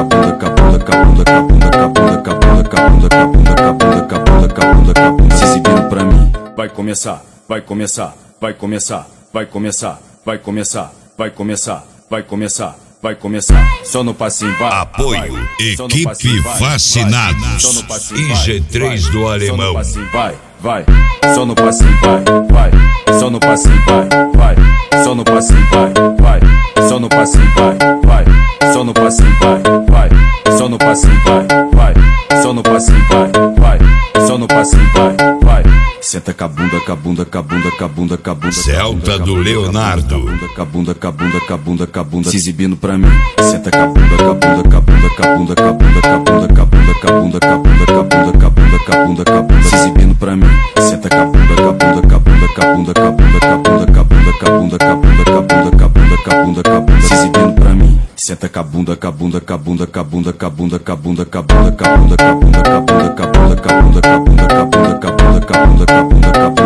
se exibindo pra mim. Vai começar, vai começar, vai começar, vai começar, vai começar, vai começar, vai começar, vai começar. Só no passinho vai. Apoio vai. Equipe Fascinados e G3 do Alemão. Vai, vai. Só no passinho vai, vai. Só no passinho vai, vai. Só no passinho vai, vai. Só no passinho vai, vai. Só no passinho vai, vai. Só no passinho vai, vai. Só no passinho vai, vai. Só no passinho vai, vai. Senta com a bunda, com a bunda, com a bunda, com a bunda, com a bunda. Celta do Leonardo. Com a bunda, com a bunda, com a bunda, com a bunda, se exibindo pra mim. Senta com a bunda, com a bunda, com a bunda, com a bunda, com a bunda, com a bunda, com a bunda, com a bunda, com a bunda, com a bunda, com a bunda, com a bunda, com a bunda, se exibindo pra mim. Senta com a bunda, com a bunda, com a bunda, com a bunda, com a bunda, com a bunda, com a bunda, com a bunda, com a bunda, com a bunda, com a bunda, com a bunda, com a bunda, se exibindo pra mim. Senta com a bunda, com a bunda, com a bunda, com a bunda, com a bunda, com a bunda, com a bunda, com a bunda, com a bunda, com a bunda, com a bunda, com a bunda, com a bunda, com a bunda, com a bunda, com a bunda, com a bunda, com a bunda.